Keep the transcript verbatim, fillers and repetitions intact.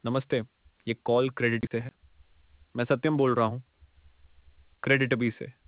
नमस्ते, ये call credit से है। मैं सत्यम बोल रहा हूँ, क्रेडिटबी से।